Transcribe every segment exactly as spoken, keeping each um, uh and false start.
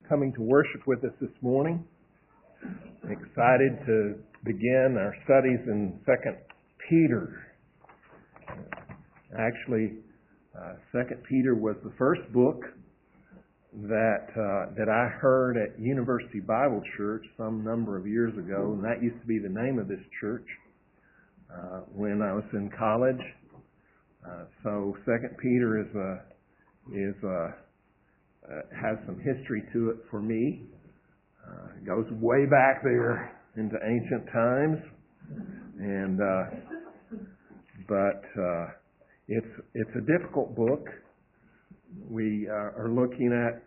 coming to worship with us this morning. Excited to begin our studies in Second Peter. Actually, uh, Second Peter was the first book that uh, that I heard at University Bible Church some number of years ago, and that used to be the name of this church uh, when I was in college. Uh, so Second Peter is a is a uh, has some history to it for me. Uh, it goes way back there into ancient times, and uh, but uh, it's it's a difficult book. We uh, are looking at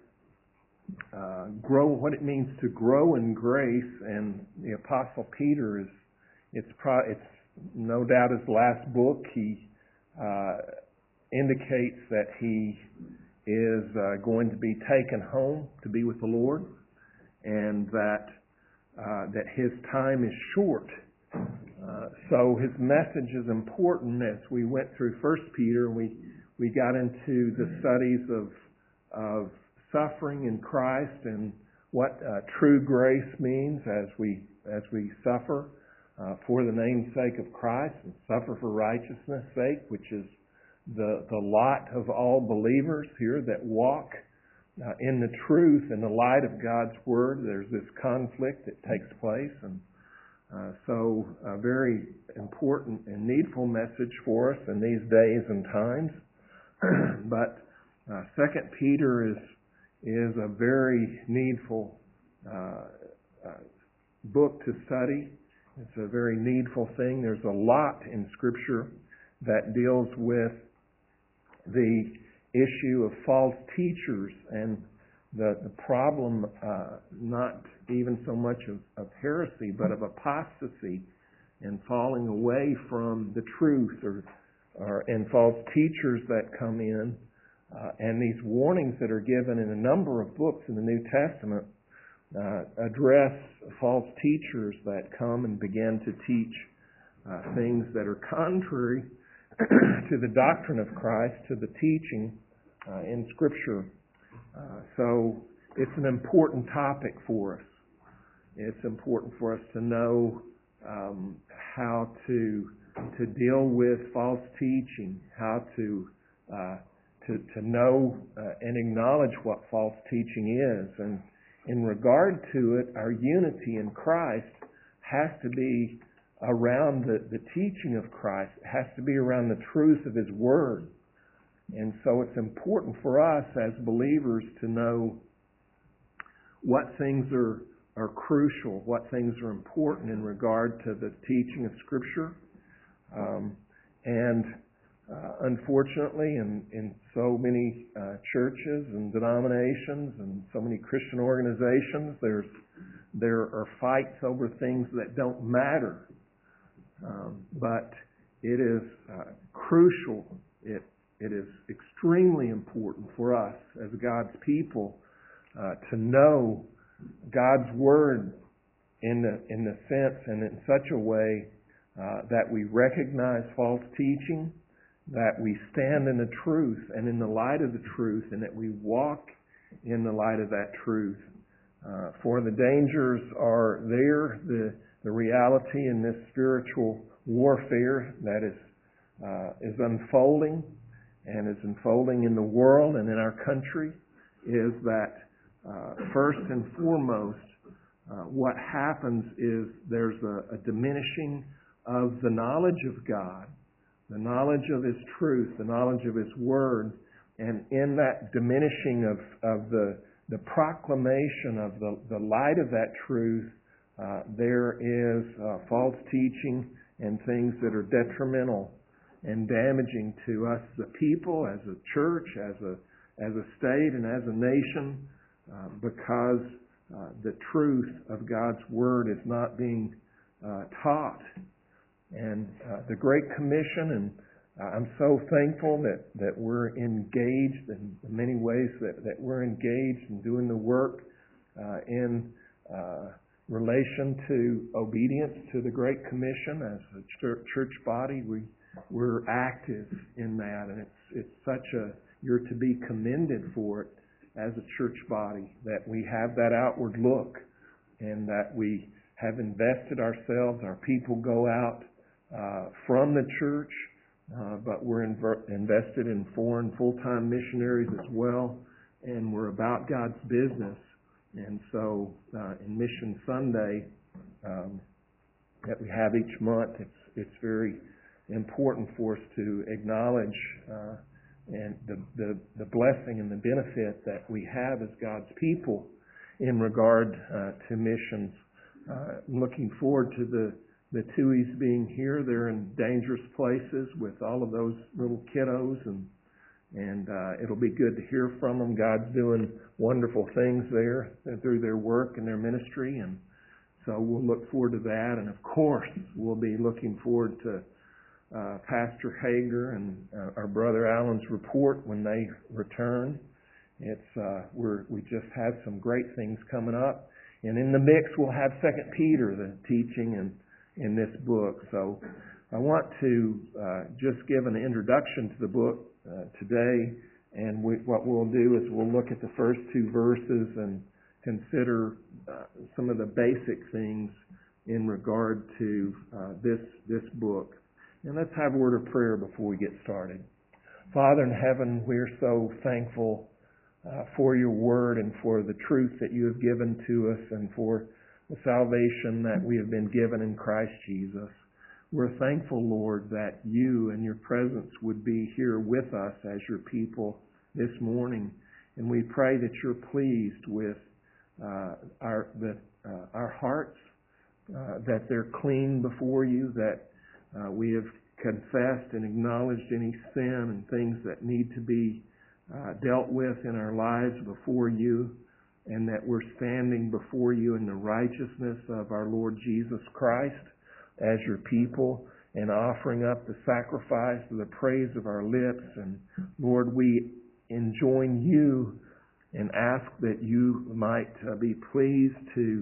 uh, grow what it means to grow in grace, and the Apostle Peter is it's pro, it's no doubt his last book. He uh, indicates that he is uh, going to be taken home to be with the Lord, and that uh, that his time is short. Uh, so his message is important. As we went through First Peter, we we got into the studies of of suffering in Christ and what uh, true grace means as we as we suffer uh, for the name's sake of Christ and suffer for righteousness' sake, which is the the lot of all believers here that walk uh, in the truth in the light of God's Word. There's this conflict that takes place, and uh, so a very important and needful message for us in these days and times. But uh, Second Peter is is a very needful uh, uh, book to study. It's a very needful thing. There's a lot in Scripture that deals with the issue of false teachers and the, the problem uh, not even so much of, of heresy, but of apostasy and falling away from the truth, or, or and false teachers that come in, uh, and these warnings that are given in a number of books in the New Testament uh, address false teachers that come and begin to teach uh, things that are contrary to the doctrine of Christ, to the teaching uh, in Scripture. Uh, so it's an important topic for us. It's important for us to know um, how to to deal with false teaching, how to uh, to to know uh, and acknowledge what false teaching is, and in regard to it, our unity in Christ has to be around the, the teaching of Christ. It has to be around the truth of His Word. And so it's important for us as believers to know what things are, are crucial, what things are important in regard to the teaching of Scripture. Um, and uh, unfortunately, in, in so many uh, churches and denominations and so many Christian organizations, there's there are fights over things that don't matter. Um, but it is uh, crucial, it it is extremely important for us as God's people uh, to know God's Word in the, in the sense and in such a way uh, that we recognize false teaching, that we stand in the truth and in the light of the truth, and that we walk in the light of that truth. Uh, for the dangers are there, the The reality in this spiritual warfare that is uh, is unfolding and is unfolding in the world and in our country is that uh, first and foremost, uh, what happens is there's a, a diminishing of the knowledge of God, the knowledge of His truth, the knowledge of His Word, and in that diminishing of, of the, the proclamation of the, the light of that truth, Uh, there is uh, false teaching and things that are detrimental and damaging to us as a people, as a church, as a as a state, and as a nation, uh, because uh, the truth of God's Word is not being uh, taught. And uh, the Great Commission, and I'm so thankful that, that we're engaged in many ways, that, that we're engaged in doing the work uh, in uh, relation to obedience to the Great Commission. As a church body, we, we're active in that, and it's it's such a, you're to be commended for it as a church body, that we have that outward look and that we have invested ourselves. Our people go out uh, from the church, uh, but we're inver- invested in foreign full-time missionaries as well, and we're about God's business. And so uh, in Mission Sunday um, that we have each month, it's it's very important for us to acknowledge uh, and the, the the blessing and the benefit that we have as God's people in regard uh, to missions. Uh, looking forward to the the Tuohys being here. They're in dangerous places with all of those little kiddos, and and uh, it'll be good to hear from them. God's doing wonderful things there through their work and their ministry, and so we'll look forward to that. And of course, we'll be looking forward to uh, Pastor Hager and uh, our brother Alan's report when they return. It's uh, we're we just have some great things coming up, and in the mix we'll have Second Peter, the teaching in in this book. So I want to uh, just give an introduction to the book uh, today, and we, what we'll do is we'll look at the first two verses and consider uh, some of the basic things in regard to uh, this this book. And let's have a word of prayer before we get started. Father in heaven, we're so thankful uh, for your word and for the truth that you have given to us and for the salvation that we have been given in Christ Jesus. We're thankful, Lord, that you and your presence would be here with us as your people this morning. And we pray that you're pleased with uh, our the, uh, our hearts, uh, that they're clean before you, that uh, we have confessed and acknowledged any sin and things that need to be uh, dealt with in our lives before you, and that we're standing before you in the righteousness of our Lord Jesus Christ as your people and offering up the sacrifice of the praise of our lips. And Lord, we enjoin you and ask that you might uh, be pleased to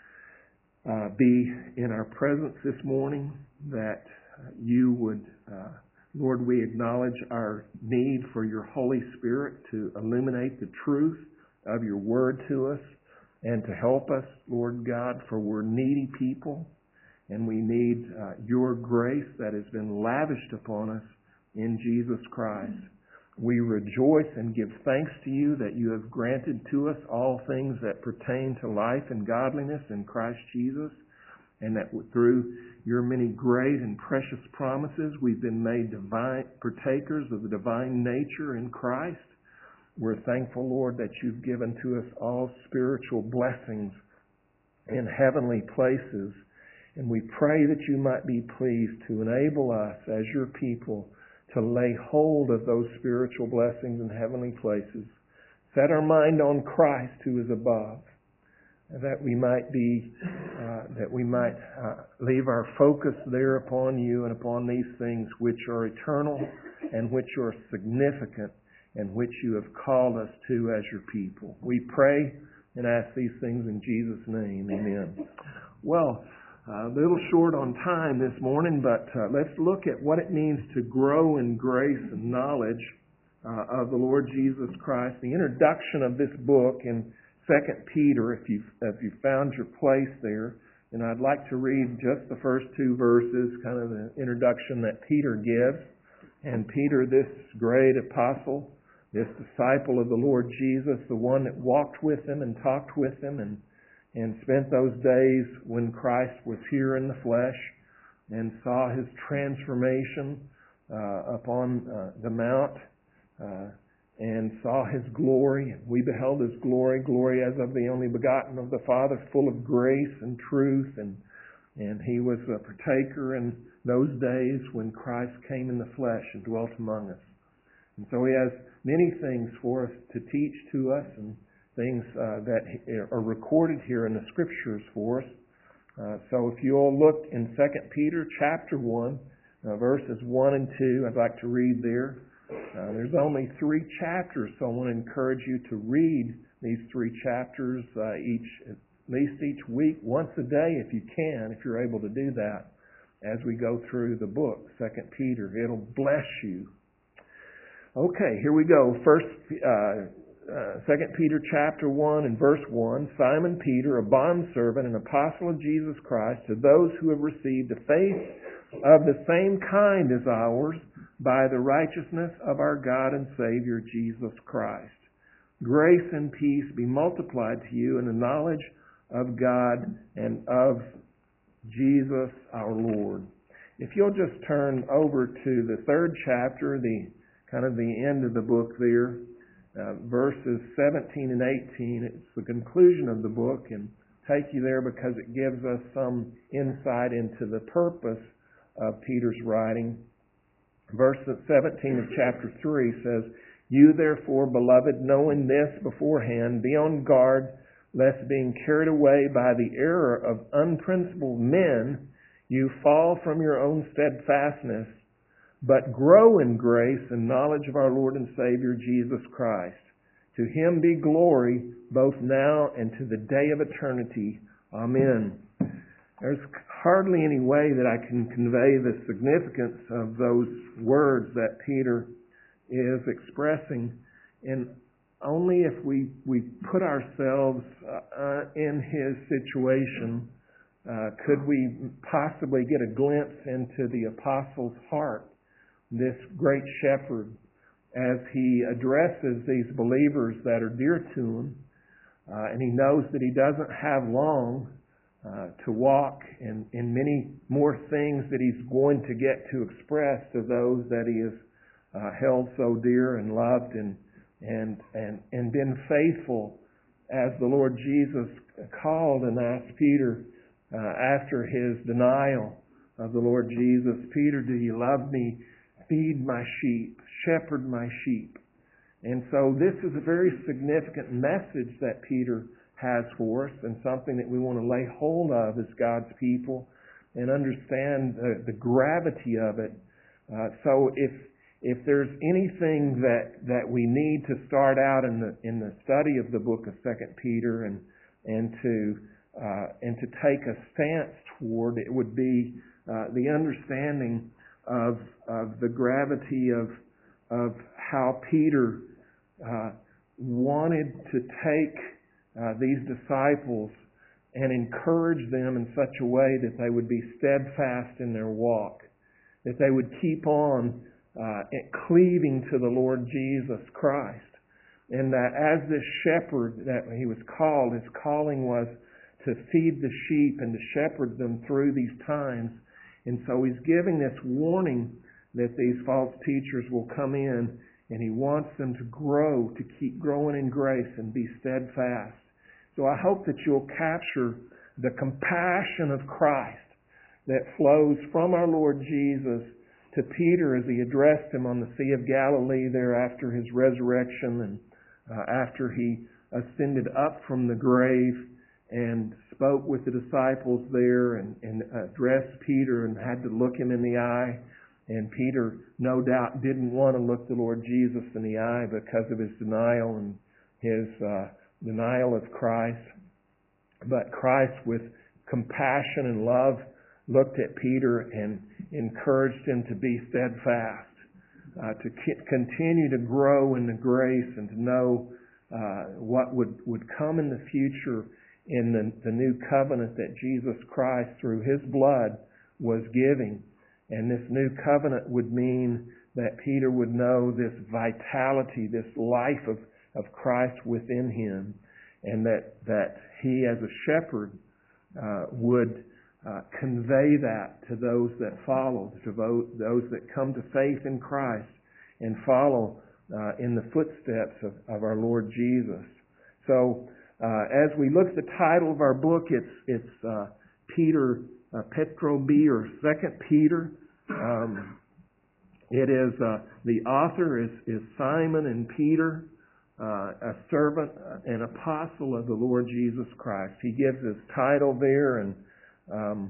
uh, be in our presence this morning, that uh, you would, uh, Lord, we acknowledge our need for your Holy Spirit to illuminate the truth of your word to us and to help us, Lord God, for we're needy people and we need uh, your grace that has been lavished upon us in Jesus Christ. We rejoice and give thanks to you that you have granted to us all things that pertain to life and godliness in Christ Jesus, and that through your many great and precious promises we've been made divine partakers of the divine nature in Christ. We're thankful, Lord, that you've given to us all spiritual blessings in heavenly places. And we pray that you might be pleased to enable us as your people to lay hold of those spiritual blessings in heavenly places. Set our mind on Christ who is above, that we might be, uh, that we might uh, leave our focus there upon you and upon these things which are eternal and which are significant and which you have called us to as your people. We pray and ask these things in Jesus' name. Amen. Well, a little short on time this morning, but uh, let's look at what it means to grow in grace and knowledge uh, of the Lord Jesus Christ. The introduction of this book in Second Peter, if you've, if you found your place there, and I'd like to read just the first two verses, kind of the introduction that Peter gives. And Peter, this great apostle, this disciple of the Lord Jesus, the one that walked with him and talked with him and and spent those days when Christ was here in the flesh and saw his transformation uh, upon uh, the mount uh, and saw his glory. We beheld his glory, glory as of the only begotten of the Father, full of grace and truth. And, and he was a partaker in those days when Christ came in the flesh and dwelt among us. And so he has many things for us to teach to us, and things uh, that are recorded here in the Scriptures for us. Uh, so if you all look in Second Peter chapter one, uh, verses one and two, I'd like to read there. Uh, there's only three chapters, so I want to encourage you to read these three chapters uh, each, at least each week, once a day if you can, if you're able to do that, as we go through the book, Second Peter. It'll bless you. Okay, here we go. First, uh, uh, Second Peter chapter one and verse one, Simon Peter, a bondservant and apostle of Jesus Christ, to those who have received a faith of the same kind as ours, by the righteousness of our God and Savior Jesus Christ. Grace and peace be multiplied to you in the knowledge of God and of Jesus our Lord. If you'll just turn over to the third chapter, the kind of the end of the book there, uh, verses seventeen and eighteen, it's the conclusion of the book, and take you there because it gives us some insight into the purpose of Peter's writing. Verse seventeen of chapter three says, You therefore, beloved, knowing this beforehand, be on guard, lest being carried away by the error of unprincipled men, you fall from your own steadfastness, but grow in grace and knowledge of our Lord and Savior Jesus Christ. To Him be glory, both now and to the day of eternity. Amen. There's hardly any way that I can convey the significance of those words that Peter is expressing, and only if we, we put ourselves uh, in his situation uh, could we possibly get a glimpse into the apostle's heart, this great shepherd, as he addresses these believers that are dear to him, uh, and he knows that he doesn't have long uh, to walk in, in many more things that he's going to get to express to those that he has uh, held so dear and loved and and and and been faithful, as the Lord Jesus called and asked Peter uh, after his denial of the Lord Jesus, Peter, do you love me? Feed my sheep, shepherd my sheep. And so this is a very significant message that Peter has for us, and something that we want to lay hold of as God's people and understand the, the gravity of it. Uh, so if If there's anything that, that we need to start out in the in the study of the book of Second Peter and and to uh, and to take a stance toward, it would be uh, the understanding of of the gravity of of how Peter uh, wanted to take uh, these disciples and encourage them in such a way that they would be steadfast in their walk, that they would keep on Uh, cleaving to the Lord Jesus Christ. And that as this shepherd that he was called, his calling was to feed the sheep and to shepherd them through these times. And so he's giving this warning that these false teachers will come in, and he wants them to grow, to keep growing in grace and be steadfast. So I hope that you'll capture the compassion of Christ that flows from our Lord Jesus to Peter as he addressed him on the Sea of Galilee there after his resurrection and uh, after he ascended up from the grave and spoke with the disciples there and, and addressed Peter and had to look him in the eye. And Peter, no doubt, didn't want to look the Lord Jesus in the eye because of his denial and his uh, denial of Christ. But Christ, with compassion and love, looked at Peter and encouraged him to be steadfast, uh, to c- continue to grow in the grace and to know uh, what would, would come in the future in the, the new covenant that Jesus Christ, through His blood, was giving. And this new covenant would mean that Peter would know this vitality, this life of, of Christ within him, and that, that he as a shepherd uh, would Uh, convey that to those that follow, to those that come to faith in Christ and follow uh, in the footsteps of, of our Lord Jesus. So uh, as we look at the title of our book, it's it's uh, Peter uh, Petro B, or Second Peter. Um, it is uh, the author is, is Simon and Peter, uh, a servant, an apostle of the Lord Jesus Christ. He gives his title there, and Um,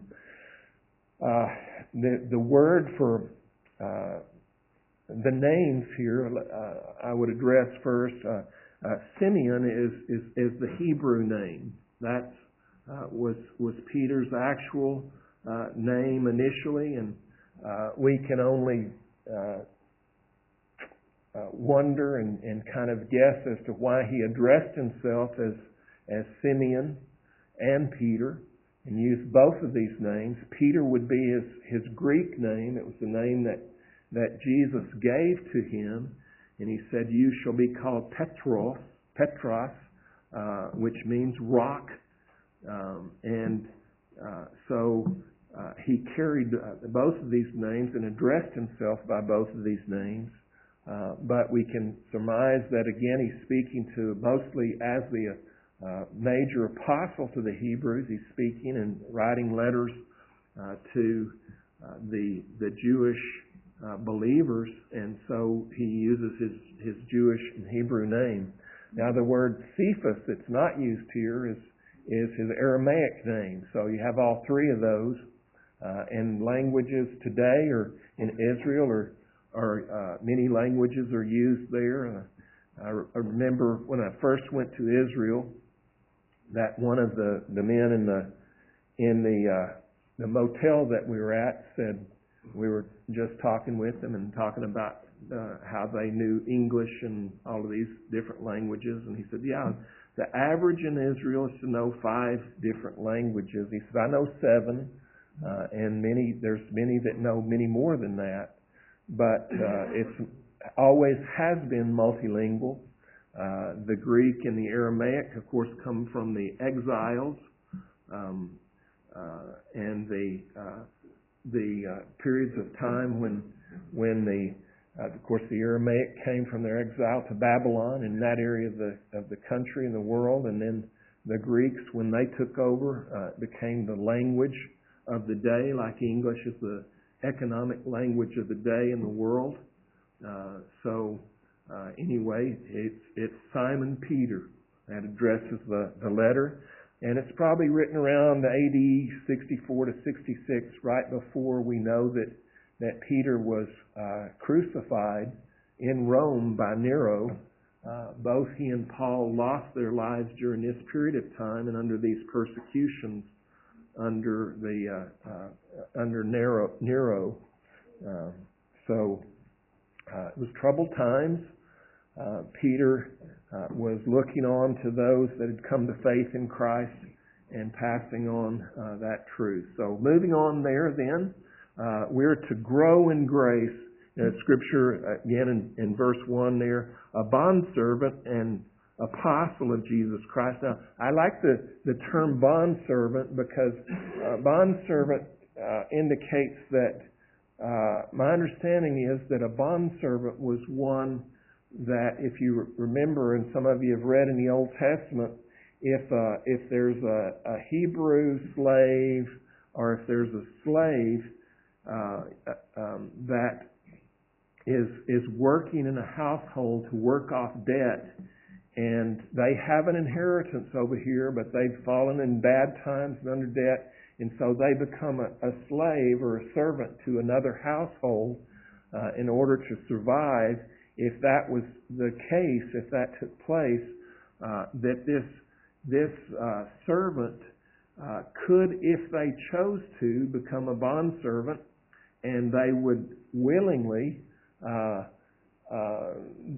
uh, the the word for uh, the names here, uh, I would address first. Uh, uh, Simeon is, is is the Hebrew name. That uh, was was Peter's actual uh, name initially, and uh, we can only uh, uh, wonder and, and kind of guess as to why he addressed himself as, as Simeon and Peter, and used both of these names. Peter would be his, his Greek name. It was the name that, that Jesus gave to him. And he said, you shall be called Petros, Petros, uh, which means rock. Um, and uh, so uh, he carried uh, both of these names and addressed himself by both of these names. Uh, but we can surmise that, again, he's speaking to mostly as the uh, major apostle to the Hebrews. He's speaking and writing letters uh, to uh, the the Jewish uh, believers, and so he uses his, his Jewish and Hebrew name. Now, the word Cephas that's not used here is is his Aramaic name. So you have all three of those. Uh, and languages today or in Israel or, or uh, many languages are used there. Uh, I, re- I remember when I first went to Israel that one of the, the men in the in the uh, the motel that we were at said, we were just talking with them and talking about uh, how they knew English and all of these different languages. And he said, yeah, the average in Israel is to know five different languages. He said, I know seven, uh, and many there's many that know many more than that. But uh, it's always has been multilingual. Uh, the Greek and the Aramaic, of course, come from the exiles, um, uh, and the uh, the uh, periods of time when when the uh, of course the Aramaic came from their exile to Babylon in that area of the of the country and the world, and then the Greeks, when they took over, uh, became the language of the day, like English is the economic language of the day in the world. Uh, so uh, anyway, it's it's Simon Peter that addresses the, the letter. And it's probably written around A D sixty-four to sixty-six, right before we know that, that Peter was uh, crucified in Rome by Nero. Uh, both he and Paul lost their lives during this period of time and under these persecutions under the uh, uh, under Nero. Nero. Um, so uh, it was troubled times. Uh, Peter uh, was looking on to those that had come to faith in Christ and passing on uh, that truth. So moving on there then, uh, we're to grow in grace. You know, Scripture, again in, in verse one there, a bondservant and apostle of Jesus Christ. Now, I like the, the term bondservant because uh, bondservant uh, indicates that uh, my understanding is that a bondservant was one that, if you remember, and some of you have read in the Old Testament, if uh, if there's a, a Hebrew slave or if there's a slave uh, um, that is is working in a household to work off debt, and they have an inheritance over here, but they've fallen in bad times and under debt, and so they become a, a slave or a servant to another household uh, in order to survive. If that was the case, if that took place, uh, that this this uh, servant uh, could, if they chose to, become a bondservant, and they would willingly uh, uh,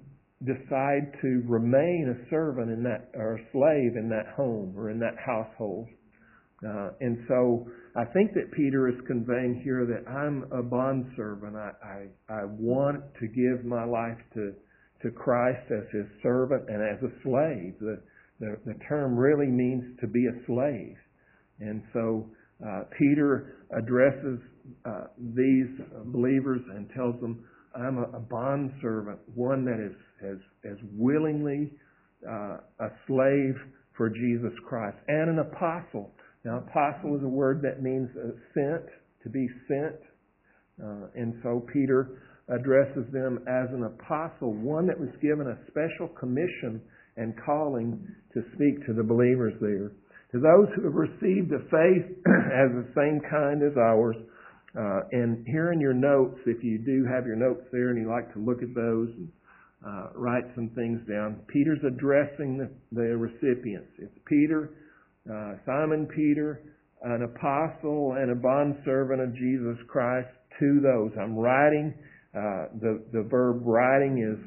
decide to remain a servant in that, or a slave in that home or in that household. Uh, and so I think that Peter is conveying here that I'm a bondservant. I, I, I want to give my life to, to Christ as his servant and as a slave. The, the, the term really means to be a slave. And so uh, Peter addresses uh, these believers and tells them, I'm a, a bondservant, one that is as, as willingly uh, a slave for Jesus Christ, and an apostle. Now, apostle is a word that means uh, sent, to be sent. Uh, and so Peter addresses them as an apostle, one that was given a special commission and calling to speak to the believers there. To those who have received a faith as the same kind as ours, uh, and here in your notes, if you do have your notes there and you like to look at those and uh, write some things down, Peter's addressing the, the recipients. It's Peter, Uh, Simon Peter, an apostle and a bondservant of Jesus Christ, to those. I'm writing. Uh, the the verb writing is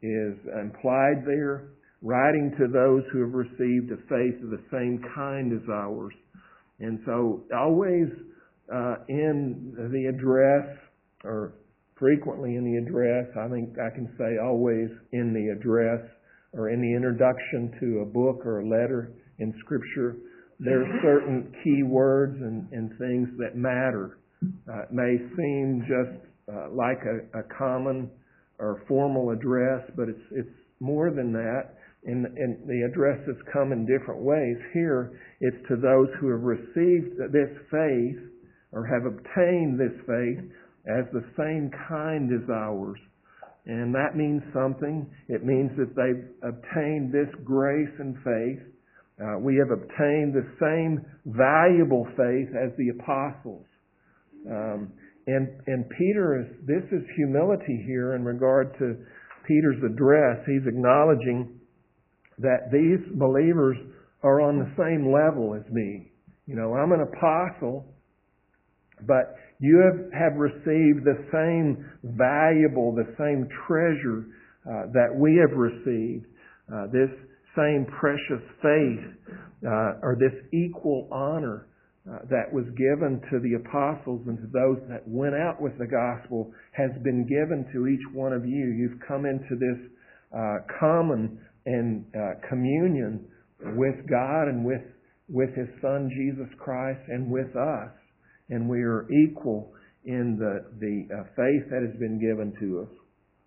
is implied there, writing to those who have received a faith of the same kind as ours. And so always uh, in the address, or frequently in the address, I think I can say always in the address or in the introduction to a book or a letter in Scripture, there are certain key words and, and things that matter. Uh, it may seem just uh, like a, a common or formal address, but it's it's more than that. And, and the addresses come in different ways. Here, it's to those who have received this faith or have obtained this faith as the same kind as ours. And that means something. It means that they've obtained this grace and faith. Uh, we have obtained the same valuable faith as the apostles. Um, and, and Peter is, this is humility here in regard to Peter's address. He's acknowledging that these believers are on the same level as me. You know, I'm an apostle, but you have, have received the same valuable, the same treasure uh, that we have received. Uh, this same precious faith, uh, or this equal honor uh, that was given to the apostles and to those that went out with the gospel has been given to each one of you. You've come into this uh, common and uh, communion with God and with with His Son Jesus Christ and with us, and we are equal in the the uh, faith that has been given to us.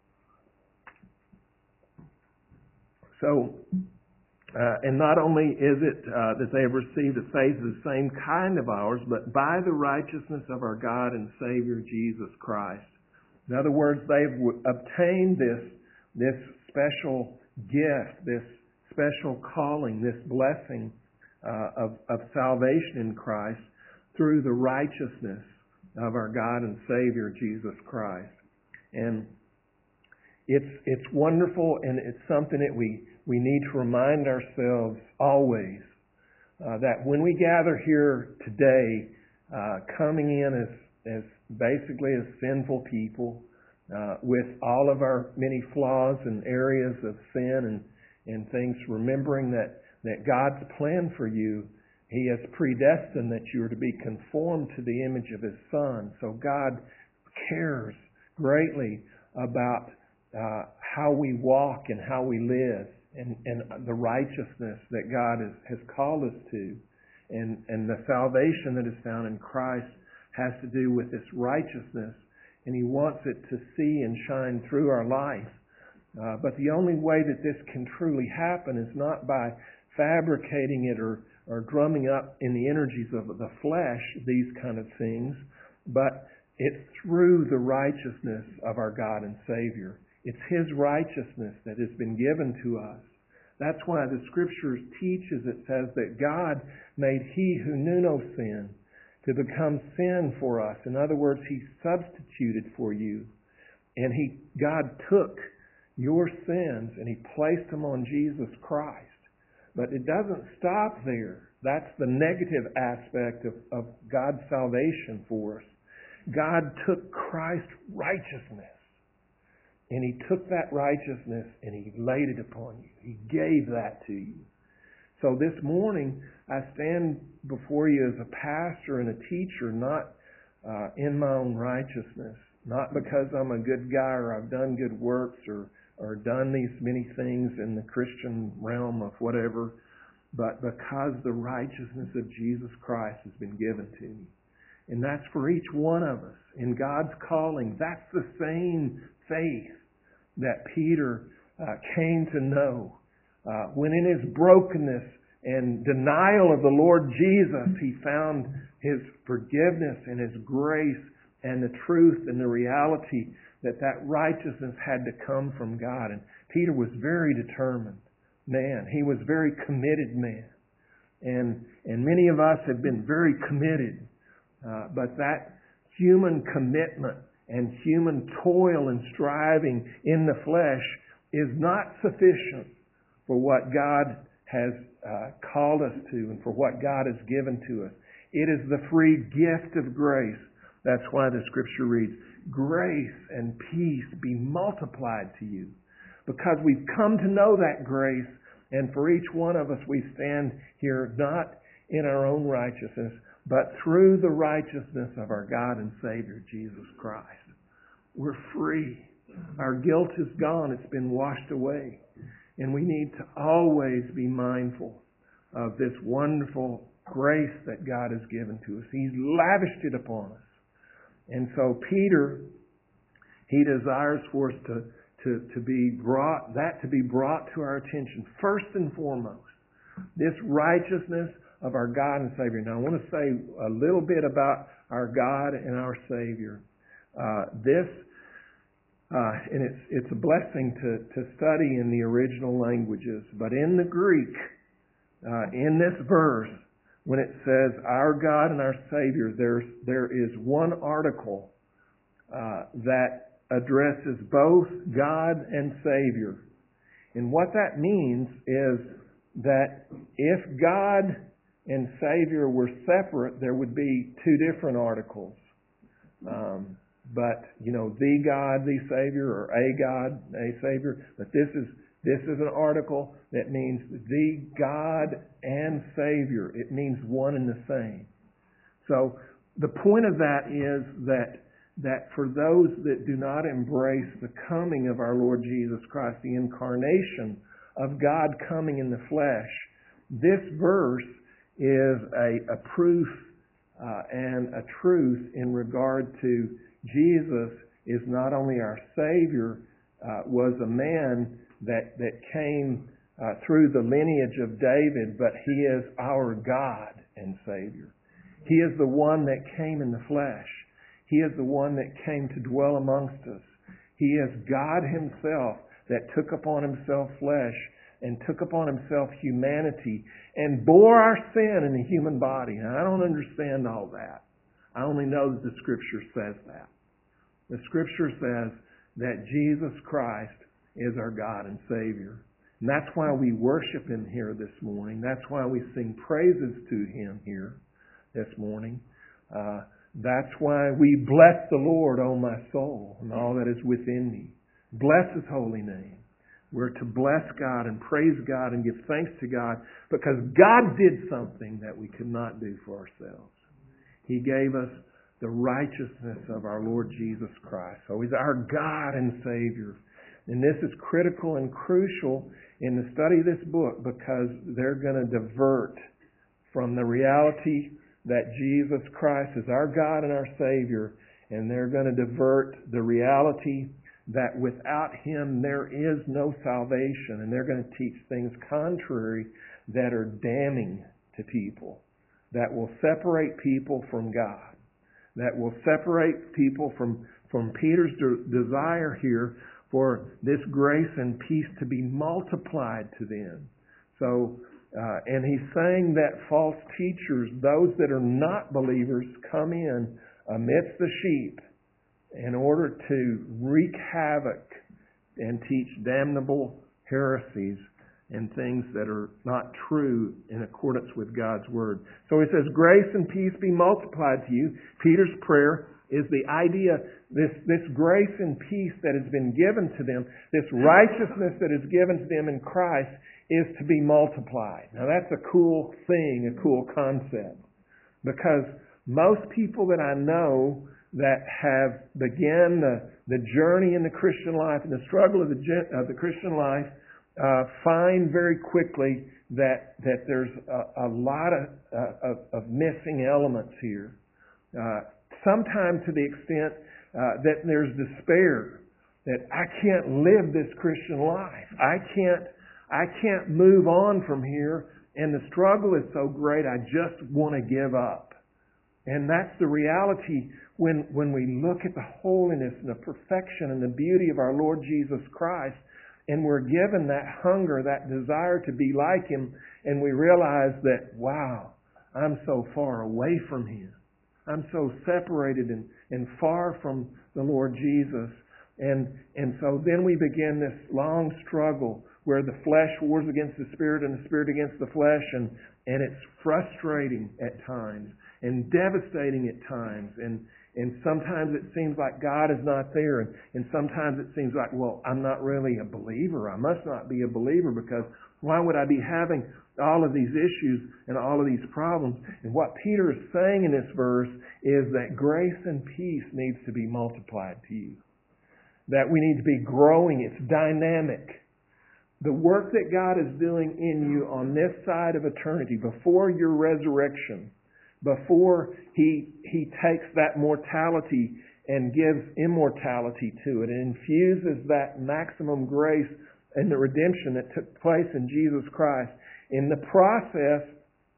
So, uh, and not only is it uh, that they have received a faith of the same kind of ours, but by the righteousness of our God and Savior Jesus Christ. In other words, they've w- obtained this this special gift, this special calling, this blessing uh, of, of salvation in Christ through the righteousness of our God and Savior Jesus Christ. And it's it's wonderful, and it's something that we, we need to remind ourselves always uh, that when we gather here today, uh, coming in as, as basically as sinful people, Uh, with all of our many flaws and areas of sin and, and things, remembering that, that God's plan for you, He has predestined that you are to be conformed to the image of His Son. So God cares greatly about uh, how we walk and how we live and, and the righteousness that God has, has called us to. And, and the salvation that is found in Christ has to do with this righteousness. And He wants it to see and shine through our life. Uh, but the only way that this can truly happen is not by fabricating it or, or drumming up in the energies of the flesh, these kind of things, but it's through the righteousness of our God and Savior. It's His righteousness that has been given to us. That's why the Scriptures teaches, it says that God made He who knew no sin to become sin for us. In other words, He substituted for you. And He, God took your sins and He placed them on Jesus Christ. But it doesn't stop there. That's the negative aspect of, of God's salvation for us. God took Christ's righteousness and He took that righteousness and He laid it upon you. He gave that to you. So this morning, I stand before you as a pastor and a teacher, not uh, in my own righteousness, not because I'm a good guy or I've done good works or, or done these many things in the Christian realm of whatever, but because the righteousness of Jesus Christ has been given to me. And that's for each one of us. In God's calling, that's the same faith that Peter uh, came to know. Uh, when in his brokenness and denial of the Lord Jesus, he found His forgiveness and His grace and the truth and the reality that that righteousness had to come from God. And Peter was very determined man. He was a very committed man. And, and many of us have been very committed. Uh, but that human commitment and human toil and striving in the flesh is not sufficient for what God has uh, called us to and for what God has given to us. It is the free gift of grace. That's why the Scripture reads, grace and peace be multiplied to you. because we've come to know that grace. And for each one of us, we stand here not in our own righteousness, but through the righteousness of our God and Savior, Jesus Christ. We're free. Our guilt is gone. It's been washed away. And we need to always be mindful of this wonderful grace that God has given to us. He's lavished it upon us. And so Peter, he desires for us to, to, to be brought, that to be brought to our attention first and foremost. This righteousness of our God and Savior. Now I want to say a little bit about our God and our Savior. Uh, this, uh, and it's it's a blessing to, to study in the original languages. But in the Greek, uh, in this verse, when it says our God and our Savior, there's there is one article uh, that addresses both God and Savior. And what that means is that if God and Savior were separate, there would be two different articles. Um, but, you know, the God, the Savior, or a God, a Savior. But this is this is an article that means the God and Savior. It means one and the same. So the point of that is that that for those that do not embrace the coming of our Lord Jesus Christ, the incarnation of God coming in the flesh, this verse is a, a proof uh, and a truth in regard to Jesus is not only our Savior, uh, was a man that, that came uh, through the lineage of David, but He is our God and Savior. He is the one that came in the flesh. He is the one that came to dwell amongst us. He is God Himself that took upon Himself flesh and took upon Himself humanity and bore our sin in the human body. Now, I don't understand all that. I only know that the Scripture says that. The Scripture says that Jesus Christ is our God and Savior. And that's why we worship Him here this morning. That's why we sing praises to Him here this morning. Uh, that's why we bless the Lord, O my soul, and all that is within me. Bless His holy name. We're to bless God and praise God and give thanks to God because God did something that we could not do for ourselves. He gave us the righteousness of our Lord Jesus Christ. So He's our God and Savior. And this is critical and crucial in the study of this book because they're going to divert from the reality that Jesus Christ is our God and our Savior, and they're going to divert the reality that without Him there is no salvation, and they're going to teach things contrary that are damning to people, that will separate people from God, that will separate people from, from Peter's de- desire here for this grace and peace to be multiplied to them. So, uh, and he's saying that false teachers, those that are not believers, come in amidst the sheep in order to wreak havoc and teach damnable heresies and things that are not true in accordance with God's Word. So he says, grace and peace be multiplied to you. Peter's prayer is the idea, this, this grace and peace that has been given to them, this righteousness that is given to them in Christ is to be multiplied. Now that's a cool thing, a cool concept. Because most people that I know that have began the, the journey in the Christian life and the struggle of the, of the Christian life uh, find very quickly that that there's a, a lot of, uh, of, of missing elements here. Uh, sometimes to the extent uh, that there's despair, that I can't live this Christian life. I can't I can't move on from here, and the struggle is so great I just want to give up. And that's the reality when, when we look at the holiness and the perfection and the beauty of our Lord Jesus Christ, and we're given that hunger, that desire to be like Him, and we realize that, wow, I'm so far away from Him. I'm so separated and, and far from the Lord Jesus. And, and so then we begin this long struggle where the flesh wars against the Spirit and the Spirit against the flesh, and, and it's frustrating at times and devastating at times. And, And sometimes it seems like God is not there. And, and sometimes it seems like, well, I'm not really a believer. I must not be a believer because why would I be having all of these issues and all of these problems? And what Peter is saying in this verse is that grace and peace needs to be multiplied to you. That we need to be growing. It's dynamic. The work that God is doing in you on this side of eternity, before your resurrection, before He He takes that mortality and gives immortality to it and infuses that maximum grace and the redemption that took place in Jesus Christ. In the process,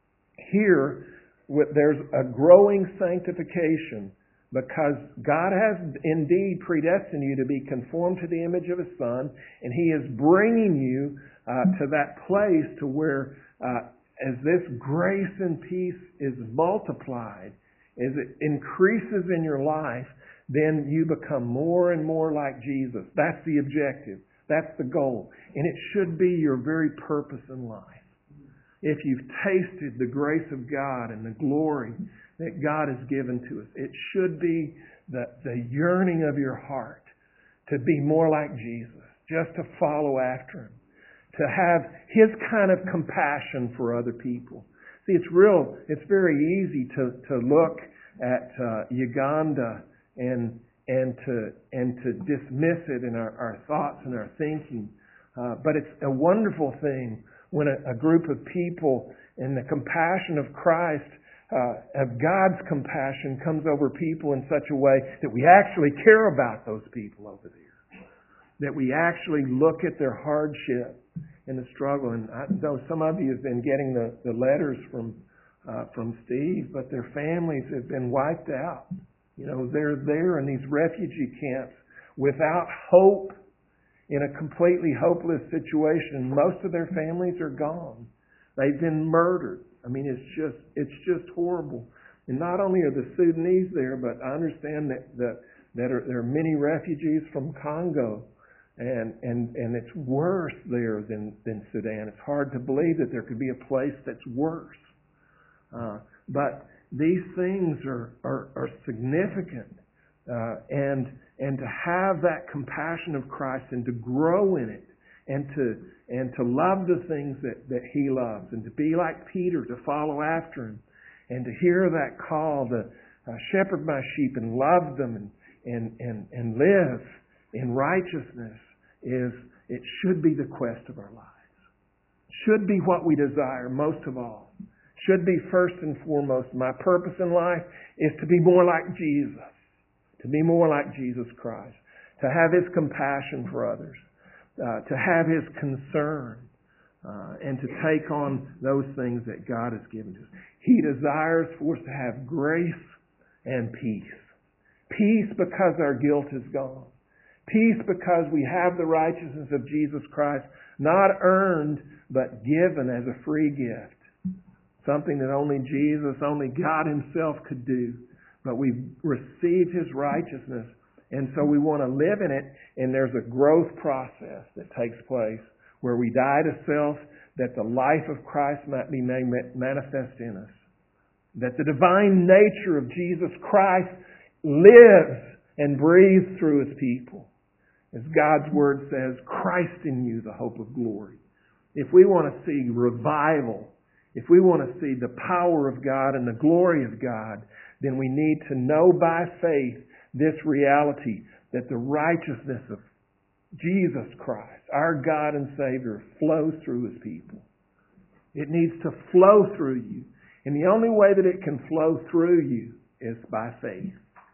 here, there's a growing sanctification because God has indeed predestined you to be conformed to the image of His Son, and He is bringing you uh, to that place to where uh, as this grace and peace is multiplied, as it increases in your life, then you become more and more like Jesus. That's the objective. That's the goal. And it should be your very purpose in life. If you've tasted the grace of God and the glory that God has given to us, it should be the, the yearning of your heart to be more like Jesus, just to follow after Him, to have His kind of compassion for other people. See, it's real, it's very easy to, to look at uh, Uganda and and to and to dismiss it in our, our thoughts and our thinking. Uh, but it's a wonderful thing when a, a group of people in the compassion of Christ, uh, of God's compassion, comes over people in such a way that we actually care about those people over there. That we actually look at their hardship and the struggle. And I know some of you have been getting the, the letters from uh, from Steve, but their families have been wiped out. You know, they're there in these refugee camps without hope, in a completely hopeless situation. Most of their families are gone. They've been murdered. I mean, it's just it's just horrible. And not only are the Sudanese there, but I understand that that, that are, there are many refugees from Congo. And, and, and it's worse there than, than Sudan. It's hard to believe that there could be a place that's worse. Uh, but these things are, are, are significant. Uh, and, and to have that compassion of Christ and to grow in it and to, and to love the things that, that He loves and to be like Peter, to follow after Him and to hear that call to uh, shepherd my sheep and love them and, and, and, and live in righteousness is, it should be the quest of our lives. Should be what we desire most of all. Should be first and foremost. My purpose in life is to be more like Jesus. To be more like Jesus Christ. To have His compassion for others. Uh, to have His concern. Uh, and to take on those things that God has given to us. He desires for us to have grace and peace. Peace because our guilt is gone. Peace because we have the righteousness of Jesus Christ, not earned, but given as a free gift. Something that only Jesus, only God Himself could do. But we've received His righteousness, and so we want to live in it, and there's a growth process that takes place where we die to self, that the life of Christ might be made manifest in us. That the divine nature of Jesus Christ lives and breathes through His people. As God's Word says, Christ in you, the hope of glory. If we want to see revival, if we want to see the power of God and the glory of God, then we need to know by faith this reality that the righteousness of Jesus Christ, our God and Savior, flows through His people. It needs to flow through you. And the only way that it can flow through you is by faith.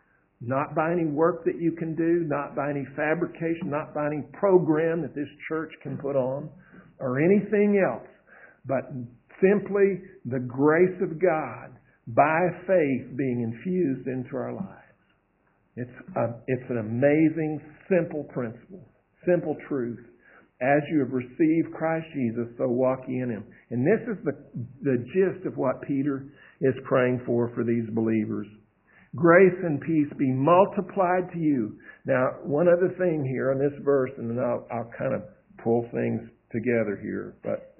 Not by any work that you can do, not by any fabrication, not by any program that this church can put on, or anything else, but simply the grace of God by faith being infused into our lives. It's a, it's an amazing, simple principle, simple truth. As you have received Christ Jesus, so walk ye in Him. And this is the, the gist of what Peter is praying for for these believers. Grace and peace be multiplied to you. Now, one other thing here on this verse, and then I'll, I'll kind of pull things together here. But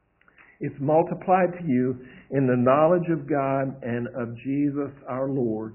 it's multiplied to you in the knowledge of God and of Jesus our Lord.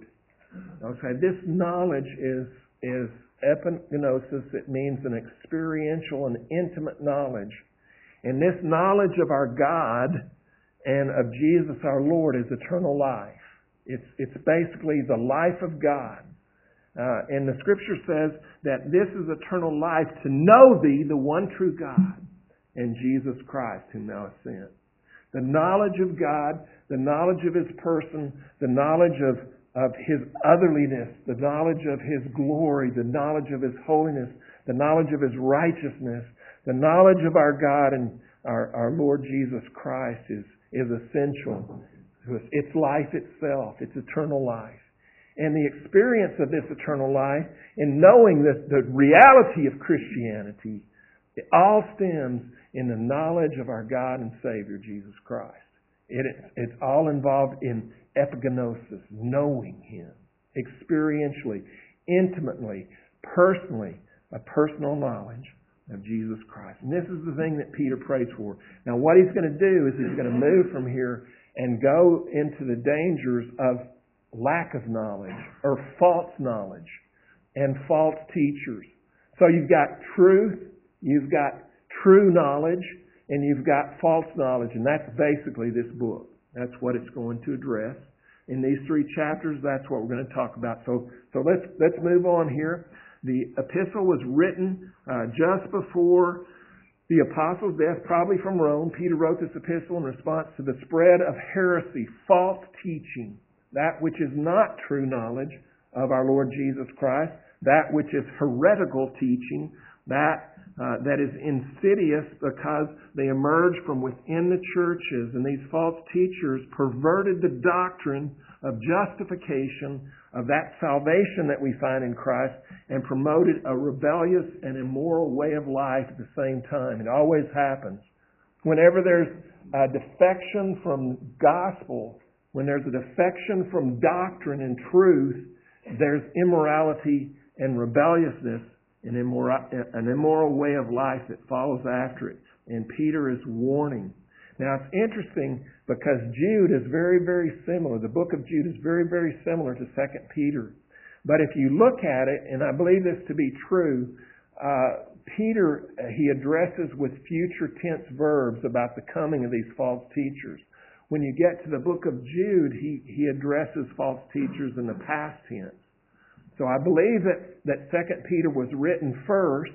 Okay, this knowledge is is epignosis. It means an experiential and intimate knowledge. And this knowledge of our God and of Jesus our Lord is eternal life. It's it's basically the life of God. Uh, and the Scripture says that this is eternal life, to know Thee, the one true God, and Jesus Christ, whom Thou hast sent. The knowledge of God, the knowledge of His person, the knowledge of, of His otherliness, the knowledge of His glory, the knowledge of His holiness, the knowledge of His righteousness, the knowledge of our God and our, our Lord Jesus Christ is, is essential to us. It's life itself. It's eternal life. And the experience of this eternal life, in knowing that the reality of Christianity, it all stems in the knowledge of our God and Savior, Jesus Christ. It, it's all involved in epignosis, knowing Him, experientially, intimately, personally, a personal knowledge of Jesus Christ. And this is the thing that Peter prays for. Now what he's going to do is he's going to move from here and go into the dangers of lack of knowledge or false knowledge and false teachers. So you've got truth, you've got true knowledge, and you've got false knowledge. And that's basically this book. That's what it's going to address. In these three chapters, that's what we're going to talk about. So, so let's, let's move on here. The epistle was written uh, just before the apostles' death, probably from Rome. Peter wrote this epistle in response to the spread of heresy, false teaching, that which is not true knowledge of our Lord Jesus Christ, that which is heretical teaching, that uh, that is insidious because they emerge from within the churches, and these false teachers perverted the doctrine of justification, of that salvation that we find in Christ, and promoted a rebellious and immoral way of life at the same time. It always happens. Whenever there's a defection from gospel, when there's a defection from doctrine and truth, there's immorality and rebelliousness, an immoral, an immoral way of life that follows after it. And Peter is warning. Now it's interesting because Jude is very, very similar. The book of Jude is very, very similar to Second Peter. But if you look at it, and I believe this to be true, uh, Peter, he addresses with future tense verbs about the coming of these false teachers. When you get to the book of Jude, he, he addresses false teachers in the past tense. So I believe that, that Second Peter was written first,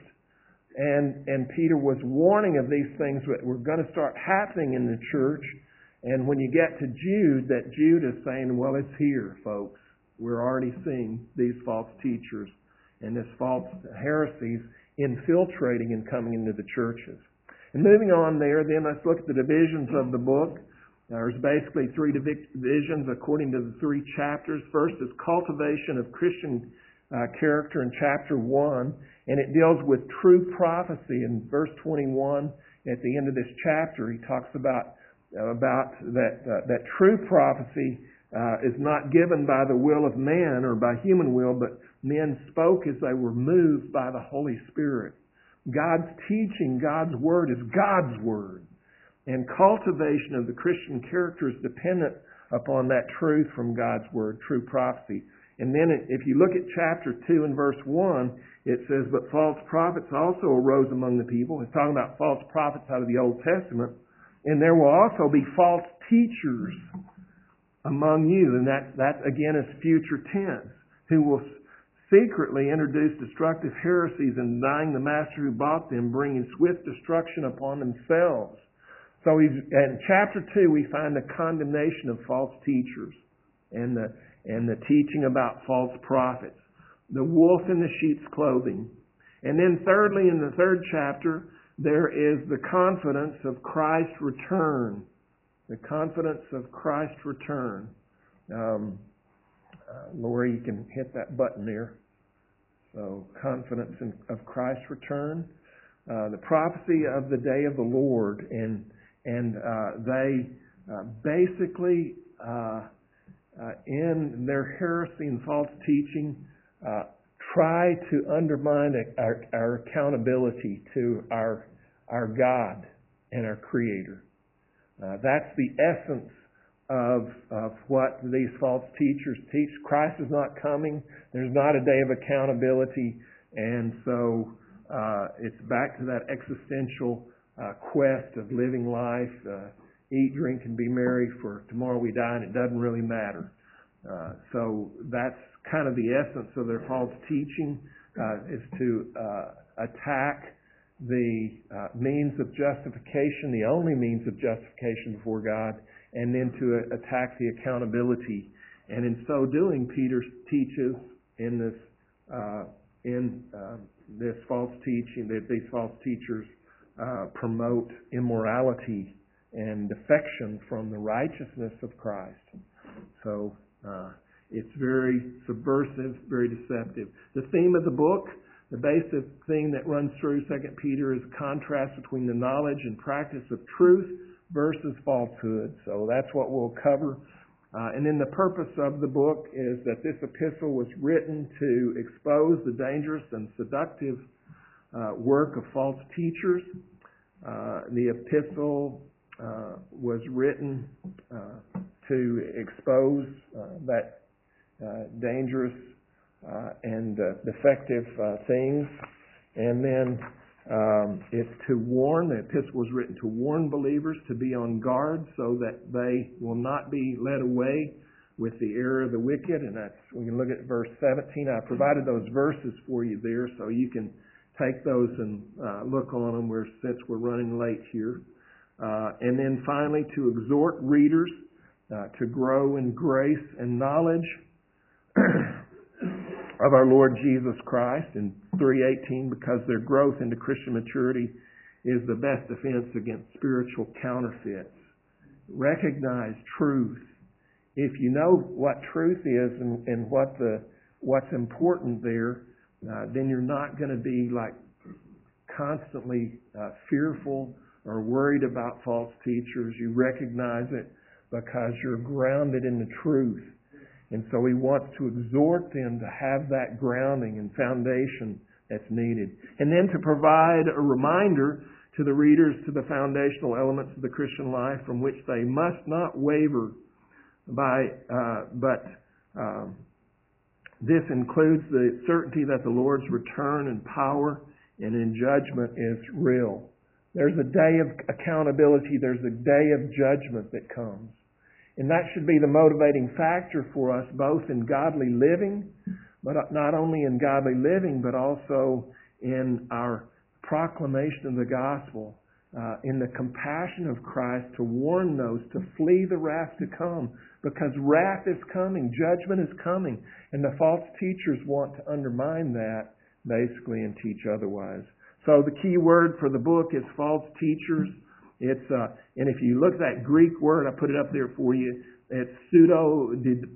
and, and Peter was warning of these things that were going to start happening in the church. And when you get to Jude, that Jude is saying, well, it's here, folks. We're already seeing these false teachers and this false heresies infiltrating and coming into the churches. And moving on there, then let's look at the divisions of the book. There's basically three divisions according to the three chapters. First is cultivation of Christian uh, character in chapter one, and it deals with true prophecy. In verse twenty-one, at the end of this chapter, he talks about uh, about that uh, that true prophecy uh, is not given by the will of man or by human will, but men spoke as they were moved by the Holy Spirit. God's teaching, God's word is God's word. And cultivation of the Christian character is dependent upon that truth from God's Word, true prophecy. And then if you look at chapter two and verse one, it says, but false prophets also arose among the people. It's talking about false prophets out of the Old Testament. And there will also be false teachers among you. And that, that again is future tense, who will secretly introduce destructive heresies and denying the master who bought them, bringing swift destruction upon themselves. So he's, in chapter two, we find the condemnation of false teachers and the, and the teaching about false prophets, the wolf in the sheep's clothing. And then thirdly, in the third chapter, there is the confidence of Christ's return. The confidence of Christ's return. Um, uh, Lori, you can hit that button there. So, confidence in, of Christ's return. Uh, the prophecy of the day of the Lord, and And uh, they uh, basically, uh, uh, in their heresy and false teaching, uh, try to undermine our, our accountability to our our God and our Creator. Uh, that's the essence of, of what these false teachers teach. Christ is not coming. There's not a day of accountability. And so uh, it's back to that existential uh, quest of living life. Uh, eat, drink, and be merry, for tomorrow we die, and it doesn't really matter. Uh, so that's kind of the essence of their false teaching, uh, is to uh, attack the uh, means of justification, the only means of justification before God, and then to uh, attack the accountability. And in so doing, Peter teaches in this uh, in uh, this false teaching that these false teachers uh, promote immorality and defection from the righteousness of Christ. So uh, it's very subversive, very deceptive. The theme of the book, the basic thing that runs through Second Peter, is a contrast between the knowledge and practice of truth versus falsehood. So that's what we'll cover. Uh, and then the purpose of the book is that this epistle was written to expose the dangerous and seductive uh, work of false teachers. Uh, the epistle uh, was written uh, to expose uh, that uh, dangerous uh, and uh, defective uh, things. And then um, it's to warn, the epistle was written to warn believers to be on guard so that they will not be led away with the error of the wicked. And that's, we can look at verse seventeen. I provided those verses for you there so you can take those and uh, look on them where, since we're running late here. Uh, and then finally, to exhort readers uh, to grow in grace and knowledge of our Lord Jesus Christ in three eighteen, because their growth into Christian maturity is the best defense against spiritual counterfeits. Recognize truth. If you know what truth is and, and what the what's important there, uh, then you're not going to be like constantly uh, fearful or worried about false teachers. You recognize it because you're grounded in the truth. And so he wants to exhort them to have that grounding and foundation that's needed. And then to provide a reminder to the readers to the foundational elements of the Christian life from which they must not waver by, uh, but um, this includes the certainty that the Lord's return in power and in judgment is real. There's a day of accountability. There's a day of judgment that comes. And that should be the motivating factor for us, both in godly living, but not only in godly living, but also in our proclamation of the gospel, uh, in the compassion of Christ to warn those to flee the wrath to come, because wrath is coming, judgment is coming, and the false teachers want to undermine that, basically, and teach otherwise. So the key word for the book is false teachers. It's uh, and if you look at that Greek word, I put it up there for you. It's pseudo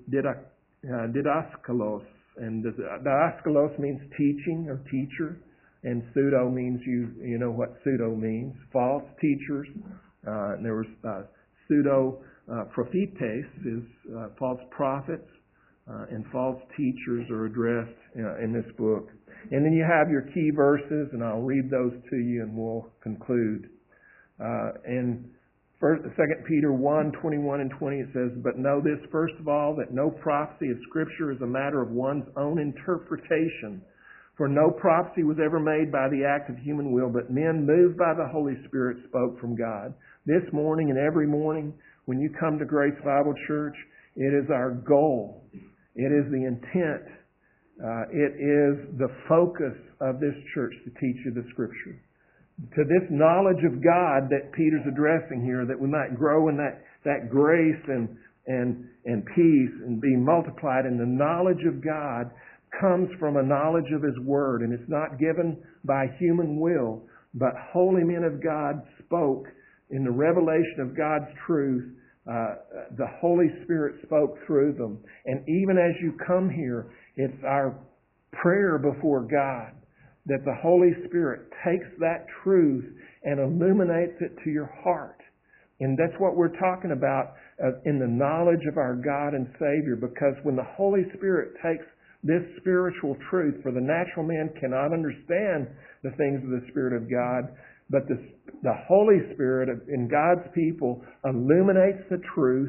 didaskalos, and didaskalos means teaching or teacher, and pseudo means you you know what pseudo means, false teachers. Uh, and there was uh, pseudo uh, prophetes is uh, false prophets, uh, and false teachers are addressed uh, in this book. And then you have your key verses, and I'll read those to you, and we'll conclude. Uh, in first, Second Peter one, twenty-one and twenty, it says, "But know this, first of all, that no prophecy of Scripture is a matter of one's own interpretation. For no prophecy was ever made by the act of human will, but men moved by the Holy Spirit spoke from God." This morning and every morning when you come to Grace Bible Church, it is our goal. It is the intent. Uh, it is the focus of this church to teach you the Scripture. To this knowledge of God that Peter's addressing here, that we might grow in that, that grace and, and, and peace and be multiplied in the knowledge of God, comes from a knowledge of His Word. And it's not given by human will, but holy men of God spoke in the revelation of God's truth. Uh, the Holy Spirit spoke through them. And even as you come here, it's our prayer before God that the Holy Spirit takes that truth and illuminates it to your heart. And that's what we're talking about uh, in the knowledge of our God and Savior, because when the Holy Spirit takes this spiritual truth, for the natural man cannot understand the things of the Spirit of God, but the, the Holy Spirit in God's people illuminates the truth,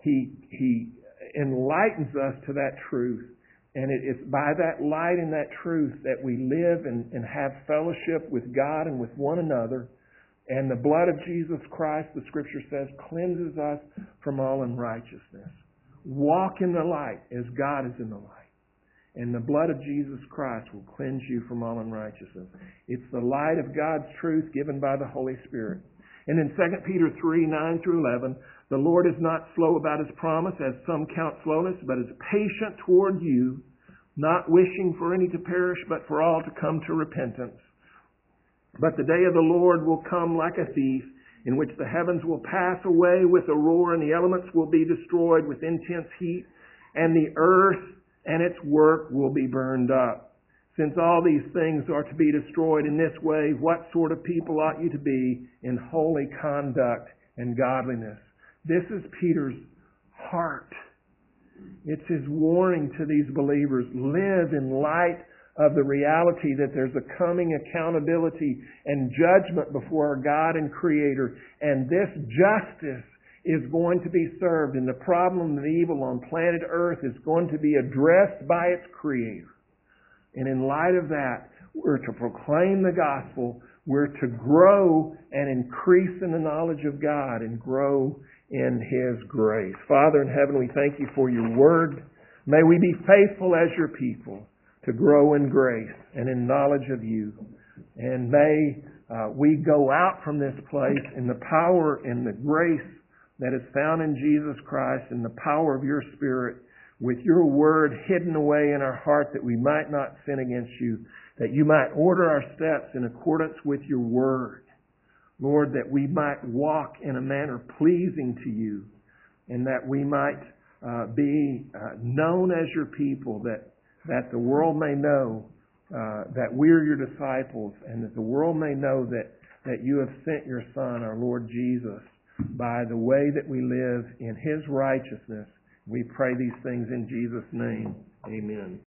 He, He enlightens us to that truth. And it, it's by that light and that truth that we live and, and have fellowship with God and with one another. And the blood of Jesus Christ, the Scripture says, cleanses us from all unrighteousness. Walk in the light as God is in the light. And the blood of Jesus Christ will cleanse you from all unrighteousness. It's the light of God's truth given by the Holy Spirit. And in Second Peter three, nine through eleven, the Lord is not slow about His promise, as some count slowness, but is patient toward you, not wishing for any to perish, but for all to come to repentance. But the day of the Lord will come like a thief, in which the heavens will pass away with a roar, and the elements will be destroyed with intense heat, and the earth and its work will be burned up. Since all these things are to be destroyed in this way, what sort of people ought you to be in holy conduct and godliness? This is Peter's heart. It's his warning to these believers. Live in light of the reality that there's a coming accountability and judgment before our God and Creator. And this justice is going to be served, and the problem of evil on planet Earth is going to be addressed by its Creator. And in light of that, we're to proclaim the gospel. We're to grow and increase in the knowledge of God and grow in His grace. Father in heaven, we thank You for Your word. May we be faithful as Your people to grow in grace and in knowledge of You. And may uh, we go out from this place in the power and the grace that is found in Jesus Christ, and the power of Your Spirit, with Your word hidden away in our heart, that we might not sin against You, that You might order our steps in accordance with Your word. Lord, that we might walk in a manner pleasing to You, and that we might uh, be uh, known as Your people, that, that the world may know uh, that we're Your disciples, and that the world may know that, that You have sent Your Son, our Lord Jesus, by the way that we live in His righteousness. We pray these things in Jesus' name. Amen.